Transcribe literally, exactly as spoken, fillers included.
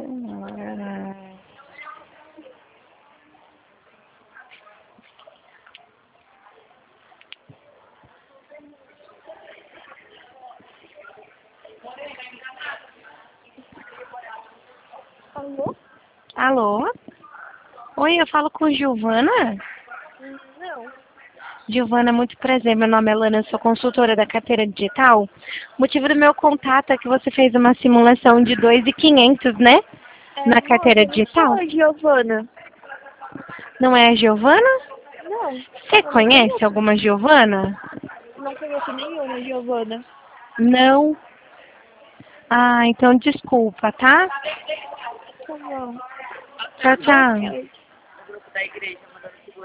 Alô? Alô? Oi, eu falo com Giovana? Não. Giovana, muito prazer. Meu nome é Lana, eu sou consultora da carteira digital. O motivo do meu contato é que você fez uma simulação de dois mil e quinhentos, né? É, Na carteira moça, não digital. sou a Giovana. Não é a Giovana? Não. Você Eu não conhece conheço. alguma Giovana? Não conheço nenhuma Giovana. Não? Ah, então desculpa, tá? Tá bom. Tchau, Boa tchau. tarde.